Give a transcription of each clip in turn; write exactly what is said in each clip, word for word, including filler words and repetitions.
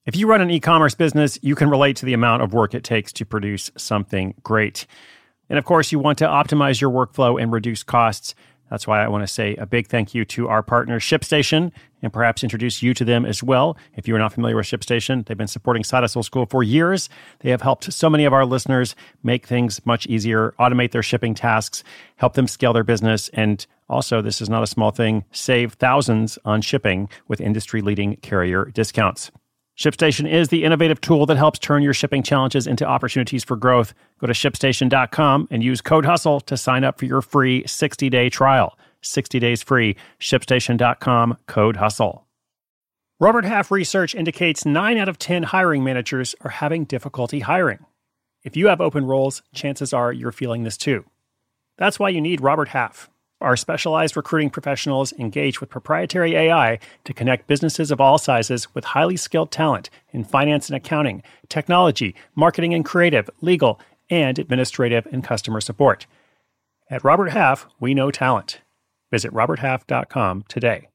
If you run an e-commerce business, you can relate to the amount of work it takes to produce something great. And of course, you want to optimize your workflow and reduce costs. That's why I want to say a big thank you to our partner, ShipStation, and perhaps introduce you to them as well. If you're not familiar with ShipStation, they've been supporting Side Hustle School for years. They have helped so many of our listeners make things much easier, automate their shipping tasks, help them scale their business, and also, this is not a small thing, save thousands on shipping with industry-leading carrier discounts. ShipStation is the innovative tool that helps turn your shipping challenges into opportunities for growth. Go to ship station dot com and use code HUSTLE to sign up for your free sixty-day trial. sixty days free. ship station dot com, code HUSTLE. Robert Half research indicates nine out of ten hiring managers are having difficulty hiring. If you have open roles, chances are you're feeling this too. That's why you need Robert Half. Our specialized recruiting professionals engage with proprietary A I to connect businesses of all sizes with highly skilled talent in finance and accounting, technology, marketing and creative, legal, and administrative and customer support. At Robert Half, we know talent. Visit robert half dot com today.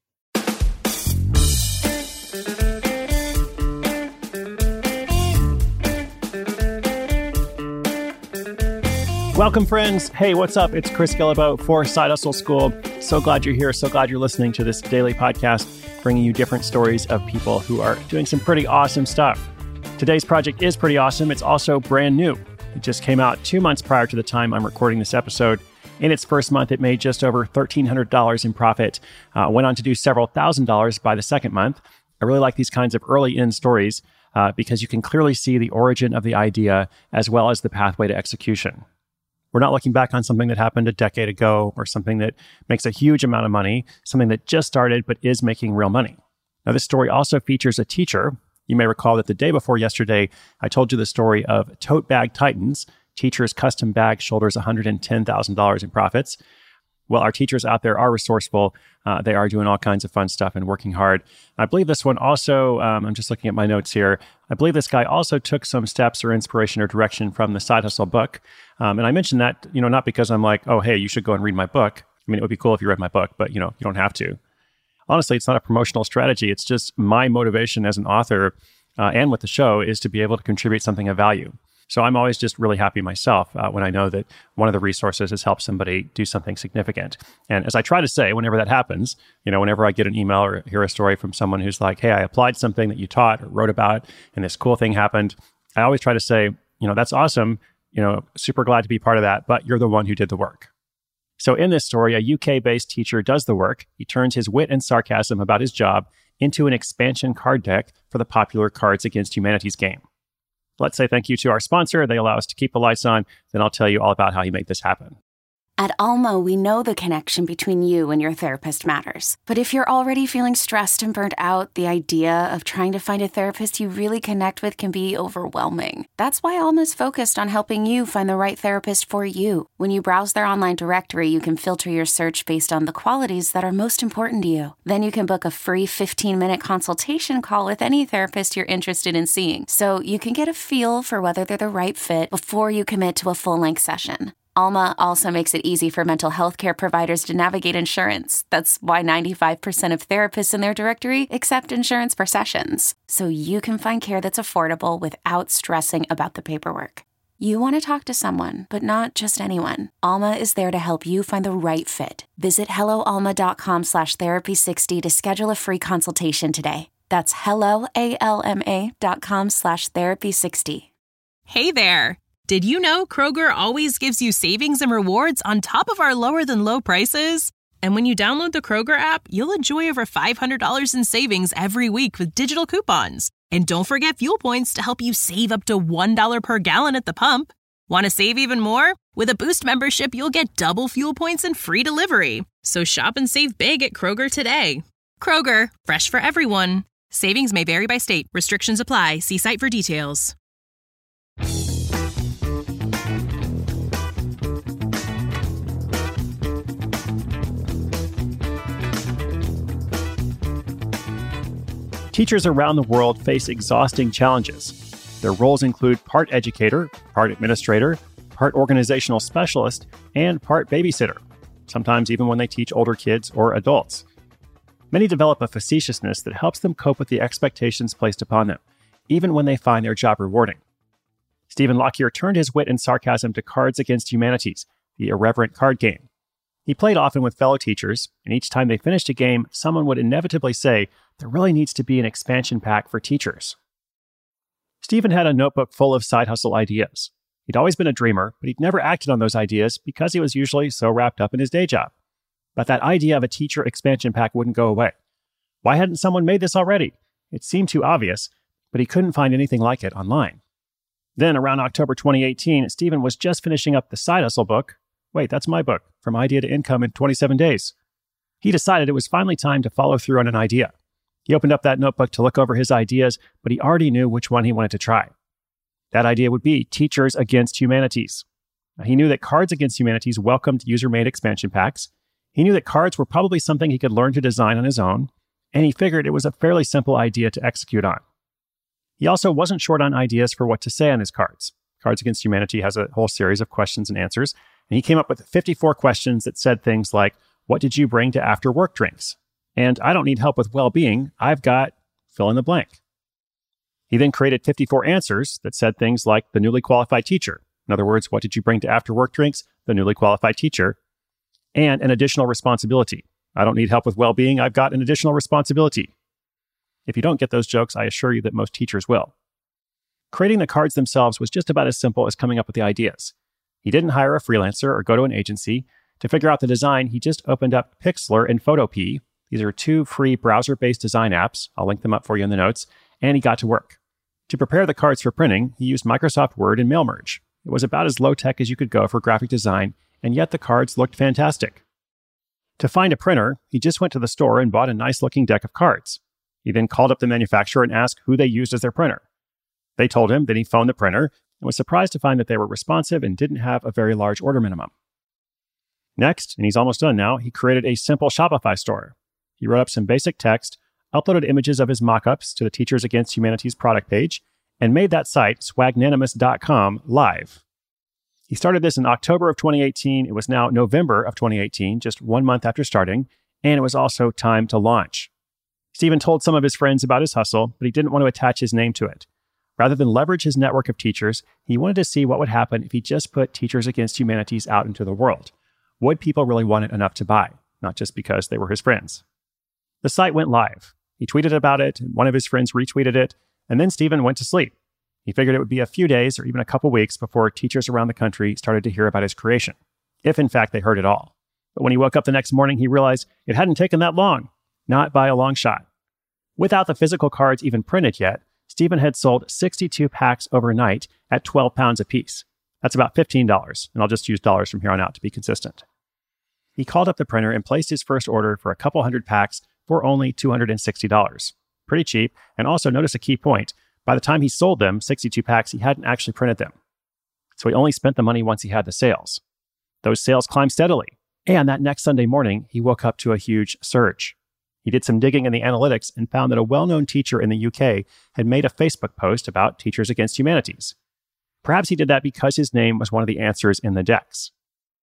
Welcome, friends. Hey, what's up? It's Chris Guillebeau for Side Hustle School. So glad you're here. So glad you're listening to this daily podcast, bringing you different stories of people who are doing some pretty awesome stuff. Today's project is pretty awesome. It's also brand new. It just came out two months prior to the time I'm recording this episode. In its first month, it made just over thirteen hundred dollars in profit. Uh, went on to do several thousand dollars by the second month. I really like these kinds of early-in stories uh, because you can clearly see the origin of the idea as well as the pathway to execution. We're not looking back on something that happened a decade ago or something that makes a huge amount of money, something that just started but is making real money. Now, this story also features a teacher. You may recall that the day before yesterday, I told you the story of Tote Bag Titans. Teacher's custom bag shoulders one hundred ten thousand dollars in profits. Well, our teachers out there are resourceful. Uh, they are doing all kinds of fun stuff and working hard. I believe this one also, um, I'm just looking at my notes here. I believe this guy also took some steps or inspiration or direction from the Side Hustle book. Um, and I mentioned that, you know, not because I'm like, oh, hey, you should go and read my book. I mean, it would be cool if you read my book, but, you know, you don't have to. Honestly, it's not a promotional strategy. It's just my motivation as an author uh, and with the show is to be able to contribute something of value. So I'm always just really happy myself uh, when I know that one of the resources has helped somebody do something significant. And as I try to say, whenever that happens, you know, whenever I get an email or hear a story from someone who's like, hey, I applied something that you taught or wrote about, and this cool thing happened, I always try to say, you know, that's awesome. You know, super glad to be part of that, but you're the one who did the work. So in this story, a U K-based teacher does the work. He turns his wit and sarcasm about his job into an expansion card deck for the popular Cards Against Humanity's game. Let's say thank you to our sponsor. They allow us to keep the lights on. Then I'll tell you all about how he made this happen. At Alma, we know the connection between you and your therapist matters. But if you're already feeling stressed and burnt out, the idea of trying to find a therapist you really connect with can be overwhelming. That's why Alma's focused on helping you find the right therapist for you. When you browse their online directory, you can filter your search based on the qualities that are most important to you. Then you can book a free fifteen-minute consultation call with any therapist you're interested in seeing, so you can get a feel for whether they're the right fit before you commit to a full-length session. Alma also makes it easy for mental health care providers to navigate insurance. That's why ninety-five percent of therapists in their directory accept insurance for sessions, so you can find care that's affordable without stressing about the paperwork. You want to talk to someone, but not just anyone. Alma is there to help you find the right fit. Visit helloalma.com slash therapy sixty to schedule a free consultation today. That's helloalma dot com slash therapy sixty. Hey there. Did you know Kroger always gives you savings and rewards on top of our lower than low prices? And when you download the Kroger app, you'll enjoy over five hundred dollars in savings every week with digital coupons. And don't forget fuel points to help you save up to one dollar per gallon at the pump. Want to save even more? With a Boost membership, you'll get double fuel points and free delivery. So shop and save big at Kroger today. Kroger, fresh for everyone. Savings may vary by state. Restrictions apply. See site for details. Teachers around the world face exhausting challenges. Their roles include part educator, part administrator, part organizational specialist, and part babysitter, sometimes even when they teach older kids or adults. Many develop a facetiousness that helps them cope with the expectations placed upon them. even when they find their job rewarding. Stephen Lockyer turned his wit and sarcasm to Cards Against Humanities, the irreverent card game. He played often with fellow teachers, and each time they finished a game, someone would inevitably say, there really needs to be an expansion pack for teachers. Stephen had a notebook full of side hustle ideas. He'd always been a dreamer, but he'd never acted on those ideas because he was usually so wrapped up in his day job. But that idea of a teacher expansion pack wouldn't go away. Why hadn't someone made this already? It seemed too obvious, but he couldn't find anything like it online. Then, around October twenty eighteen, Stephen was just finishing up the Side Hustle book. Wait, that's my book, From Idea to Income in twenty-seven days. He decided it was finally time to follow through on an idea. He opened up that notebook to look over his ideas, but he already knew which one he wanted to try. That idea would be Teachers Against Humanities. Now, he knew that Cards Against Humanities welcomed user-made expansion packs. He knew that cards were probably something he could learn to design on his own, and he figured it was a fairly simple idea to execute on. He also wasn't short on ideas for what to say on his cards. Cards Against Humanity has a whole series of questions and answers, and he came up with fifty-four questions that said things like, what did you bring to after-work drinks? And I don't need help with well-being, I've got fill in the blank. He then created fifty-four answers that said things like the newly qualified teacher. In other words, what did you bring to after-work drinks? The newly qualified teacher. And an additional responsibility. I don't need help with well-being, I've got an additional responsibility. If you don't get those jokes, I assure you that most teachers will. Creating the cards themselves was just about as simple as coming up with the ideas. He didn't hire a freelancer or go to an agency. To figure out the design, he just opened up Pixlr and Photopea. These are two free browser-based design apps. I'll link them up for you in the notes. And he got to work. To prepare the cards for printing, he used Microsoft Word and MailMerge. It was about as low-tech as you could go for graphic design, and yet the cards looked fantastic. To find a printer, he just went to the store and bought a nice-looking deck of cards. He then called up the manufacturer and asked who they used as their printer. They told him, then he phoned the printer, and was surprised to find that they were responsive and didn't have a very large order minimum. Next, and he's almost done now, he created a simple Shopify store. He wrote up some basic text, uploaded images of his mock-ups to the Teachers Against Humanities product page, and made that site, swagnanimous dot com, live. He started this in October of twenty eighteen. It was now November of twenty eighteen, just one month after starting, and it was also time to launch. Stephen told some of his friends about his hustle, but he didn't want to attach his name to it. Rather than leverage his network of teachers, he wanted to see what would happen if he just put Teachers Against Humanities out into the world. Would people really want it enough to buy, not just because they were his friends? The site went live. He tweeted about it, and one of his friends retweeted it, and then Stephen went to sleep. He figured it would be a few days or even a couple weeks before teachers around the country started to hear about his creation, if in fact they heard it all. But when he woke up the next morning, he realized it hadn't taken that long, not by a long shot. Without the physical cards even printed yet, Stephen had sold sixty-two packs overnight at twelve pounds apiece. That's about fifteen dollars, and I'll just use dollars from here on out to be consistent. He called up the printer and placed his first order for a couple hundred packs for only two hundred sixty dollars. Pretty cheap, and also notice a key point. By the time he sold them, sixty-two packs, he hadn't actually printed them. So he only spent the money once he had the sales. Those sales climbed steadily, and that next Sunday morning, he woke up to a huge surge. He did some digging in the analytics and found that a well-known teacher in the U K had made a Facebook post about Teachers Against Humanities. Perhaps he did that because his name was one of the answers in the decks.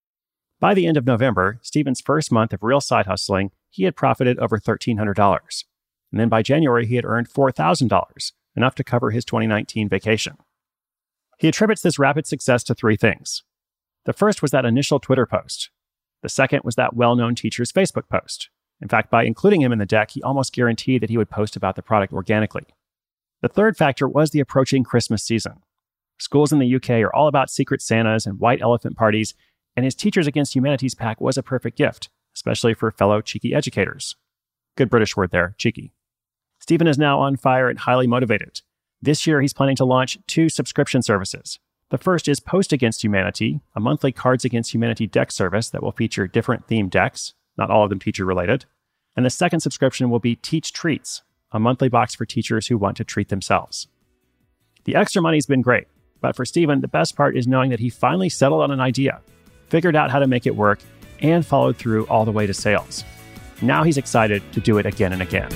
By the end of November, Stephen's first month of real side hustling, he had profited over thirteen hundred dollars. And then by January, he had earned four thousand dollars, enough to cover his twenty nineteen vacation. He attributes this rapid success to three things. The first was that initial Twitter post. The second was that well-known teacher's Facebook post. In fact, by including him in the deck, he almost guaranteed that he would post about the product organically. The third factor was the approaching Christmas season. Schools in the U K are all about Secret Santas and white elephant parties, and his Teachers Against Humanities pack was a perfect gift, especially for fellow cheeky educators. Good British word there, cheeky. Stephen is now on fire and highly motivated. This year, he's planning to launch two subscription services. The first is Post Against Humanity, a monthly Cards Against Humanity deck service that will feature different themed decks, not all of them teacher-related. And the second subscription will be Teach Treats, a monthly box for teachers who want to treat themselves. The extra money's been great, but for Stephen, the best part is knowing that he finally settled on an idea, figured out how to make it work, and followed through all the way to sales. Now he's excited to do it again and again.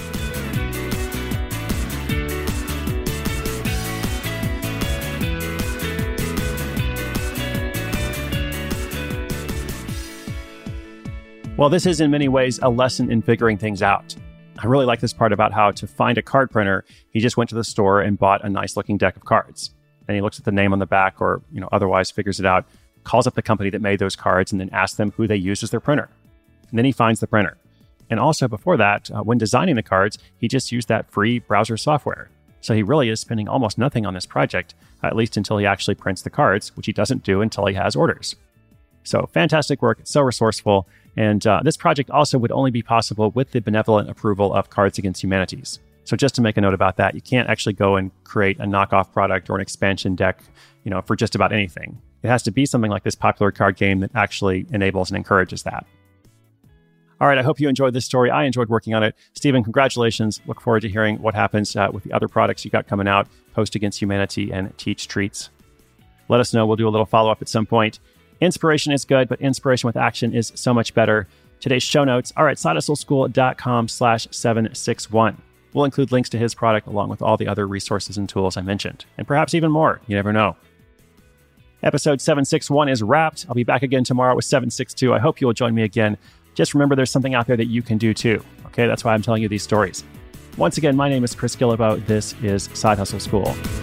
Well, this is in many ways a lesson in figuring things out. I really like this part about how to find a card printer, he just went to the store and bought a nice looking deck of cards. And he looks at the name on the back or, you know, otherwise figures it out, calls up the company that made those cards and then asks them who they used as their printer. And then he finds the printer. And also before that, uh, when designing the cards, he just used that free browser software. So he really is spending almost nothing on this project, at least until he actually prints the cards, which he doesn't do until he has orders. So fantastic work, so resourceful. And uh, this project also would only be possible with the benevolent approval of Cards Against Humanities. So just to make a note about that, you can't actually go and create a knockoff product or an expansion deck, you know, for just about anything. It has to be something like this popular card game that actually enables and encourages that. All right, I hope you enjoyed this story. I enjoyed working on it. Stephen, congratulations. Look forward to hearing what happens uh, with the other products you got coming out, Post Against Humanity and Teach Treats. Let us know. We'll do a little follow-up at some point. Inspiration is good, but inspiration with action is so much better. Today's show notes are at sidehustleschool.com slash 761. We'll include links to his product along with all the other resources and tools I mentioned, and perhaps even more. You never know. Episode seven sixty-one is wrapped. I'll be back again tomorrow with seven sixty-two. I hope you will join me again. Just remember there's something out there that you can do too. Okay, that's why I'm telling you these stories. Once again, my name is Chris Guillebeau. This is Side Hustle School.